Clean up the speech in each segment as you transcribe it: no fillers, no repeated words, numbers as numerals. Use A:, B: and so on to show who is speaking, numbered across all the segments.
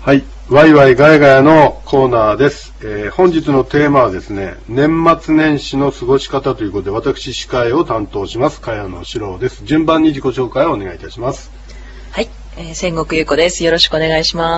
A: はい。ワイワイガヤガヤのコーナーです。本日のテーマはですね、年末年始の過ごし方ということで、私司会を担当します、茅野史郎です。順番に自己紹介をお願いいたします。
B: はい。千石優子です。よろしくお願いします。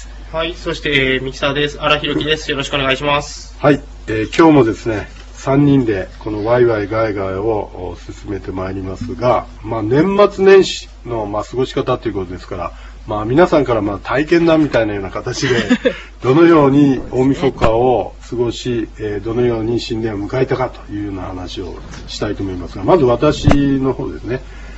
C: はい。そして、ミキサーです。荒弘樹です。よろしくお願いします。
A: はい。今日もですね、3人でこのワイワイガヤガヤを進めてまいりますが、年末年始の過ごし方ということですから、皆さんから体験談みたいなような形でどのように大晦日を過ごし、どのように新年を迎えたかというような話をしたいと思いますが、まず私の方ですね。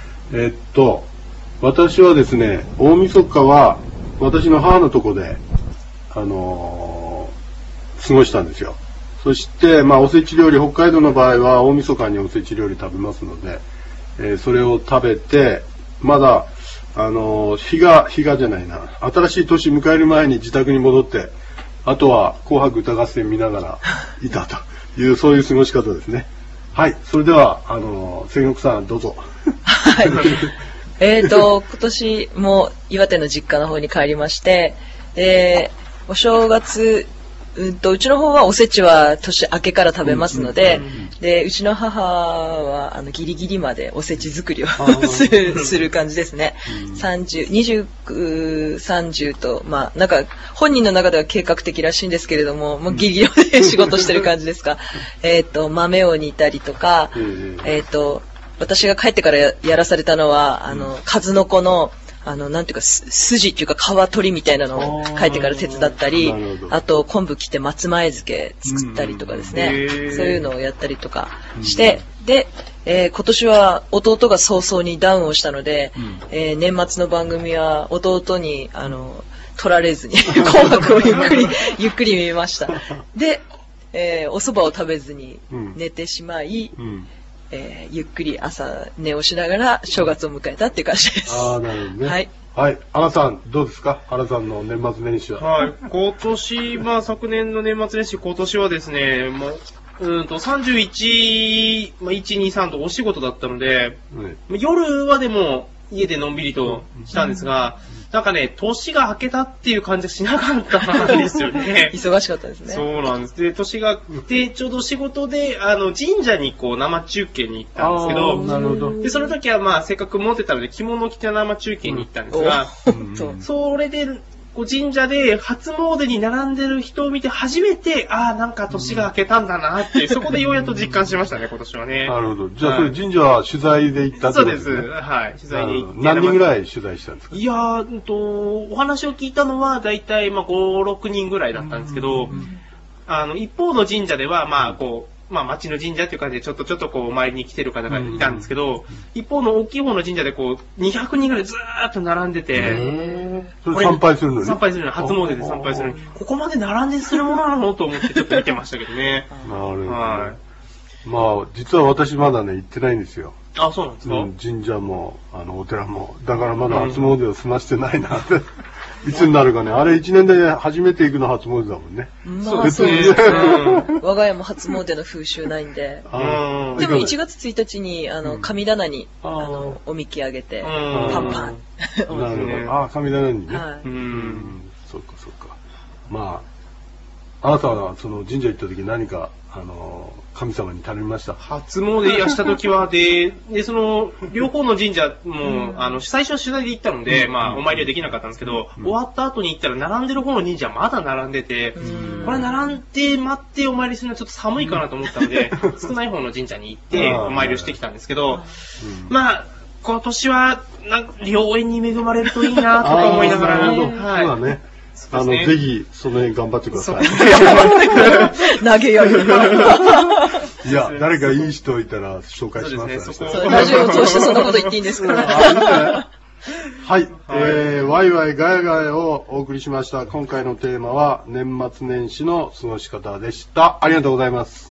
A: 私はですね、大晦日は私の母のとこで過ごしたんですよ。そしておせち料理、北海道の場合は大晦日におせち料理食べますので、それを食べてまだ日がじゃないな。新しい年迎える前に自宅に戻って、あとは紅白歌合戦見ながらいたという、そういう過ごし方ですね。はい。それでは、千石さんどうぞ。
B: はい。今年も岩手の実家の方に帰りまして、お正月、うちの方はおせちは年明けから食べますので、で、うちの母はギリギリまでおせち作りをする感じですね。29、30と、なんか本人の中では計画的らしいんですけれども、もうギリギリまで仕事してる感じですか。豆を煮たりとか、私が帰ってからやらされたのは、数の子のなんていうか、筋っていうか皮取りみたいなのを帰ってから手伝ったり、あと昆布切って松前漬け作ったりとかですね、そういうのをやったりとかして、で、今年は弟が早々にダウンをしたので、年末の番組は弟に取られずに紅白をゆっくり見ました。で、お蕎麦を食べずに寝てしまい、ゆっくり朝寝をしながら正月を迎えたっていう感じです。
A: ああ、なるほどね。
B: はい。
A: はい。原さん、どうですか？原さんの年末年始は。
C: はい。今年、昨年の年末年始、今年はですね、31、1、2、3とお仕事だったので、夜はでも家でのんびりとしたんですが、なんかね、年が明けたっていう感じがしなかったんですよね。
B: 忙しかったですね。
C: そうなんです。で、年が明けて、ちょうど仕事で、神社に生中継に行ったんですけど、
A: なるほど。
C: で、その時はせっかく持ってたので、着物を着て生中継に行ったんですが、それで、神社で初詣に並んでる人を見て初めて、なんか年が明けたんだなって、そこでようやっと実感しましたね、今年はね。
A: なるほど。じゃあ、それ神社は取材で行ったってことですね。
C: そうです。はい。取材に行って。
A: 何人ぐらい取材したんですか？
C: いやお話を聞いたのは、だいたい5、6人ぐらいだったんですけど、一方の神社では、町の神社っていう感じで、ちょっとお参りに来てる方がいたんですけど、一方の大きい方の神社で200人ぐらいずーっと並んでて、
A: それ参拝するのに？
C: 参拝するのに、初詣で参拝するのに、ここまで並んでするものなのと思ってちょっと見てましたけどね。
A: なるほど。
C: はい。
A: 実は私まだね、行ってないんですよ。
C: あ、そうなんですか？
A: 神社も、お寺も。だからまだ初詣を済ましてないなって。いつになるかね。あれ1年で初めて行くの初詣だもんね。
B: そうですね。我が家も初詣の風習ないんで。でも1月1日に、神棚に、おみきあげて、パンパン。
A: なるほど。神棚にね。
B: はい。
A: そっかそっか。あなたはその神社行った時何か、神様に頼みました？
C: 初詣した時は、で、両方の神社も、最初は取材で行ったので、お参りはできなかったんですけど、終わった後に行ったら、並んでる方の神社まだ並んでて、これ並んで待ってお参りするのはちょっと寒いかなと思ったので、少ない方の神社に行って、お参りをしてきたんですけど、今年は、良縁に恵まれるといいなと思いながら、
A: はい。そうだね。ぜひ、その辺頑張ってください。
B: 投げやり。
A: いや、誰かいい人いたら紹介します。
B: ラジオを通してそんなこと言っていいんですか？
A: はい。ワイワイガヤガヤをお送りしました。今回のテーマは、年末年始の過ごし方でした。ありがとうございます。